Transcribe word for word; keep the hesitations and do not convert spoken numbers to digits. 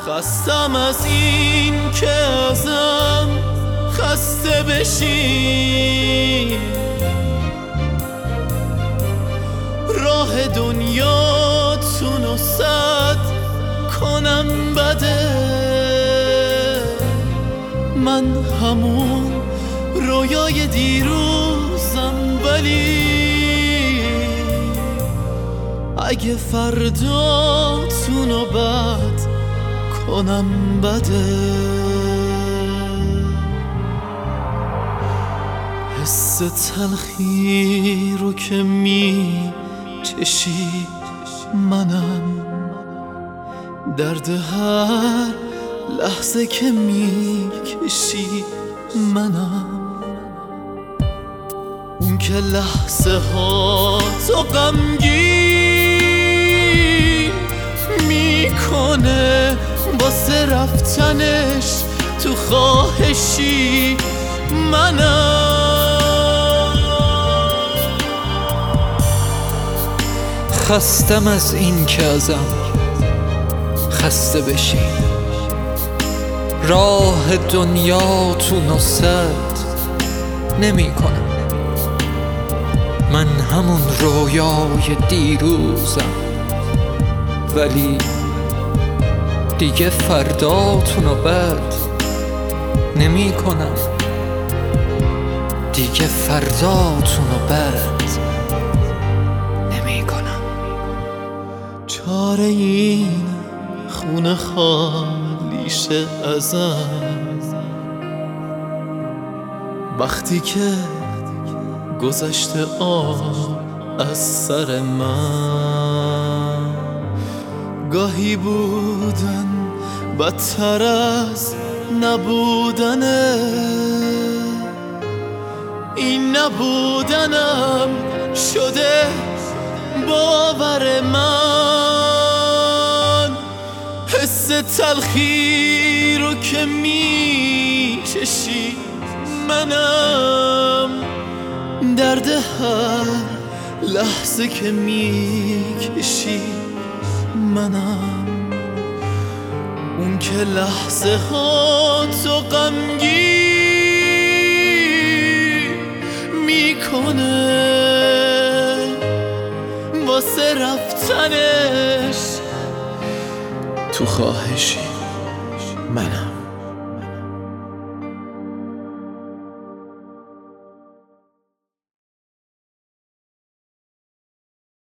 خستم از این که ازم خسته بشی، راه دنیا تو نصد کنم بده. من همون رویای دیروزم، ولی اگه فردا تو نوبت کنم بده. حس تلخی رو که می چشی منم، درد هر لحظه که می کشی منم. اون که لحظه ها تو غمگین میکنه، واسه رفتنش تو خواهشی منم. خستم از این که ازم خسته بشی، راه دنیا تو نصد نمی کنم. من همون رویای دیروزم، ولی دیگه فردا تو نوبت نمی کنم. دیگه فردا تو نوبت نمی کنم. چاره این خونه خالیشه ازم، وقتی که گذشته آب از سر من. گاهی بودن بدتر از نبودنه، این نبودنم شده باور من. حس تلخی رو که می چشی منم، درد هر لحظه که می کشی منم. اون که لحظه ها تو غمگین میکنه، واسه رفتنش تو خواهشی منم.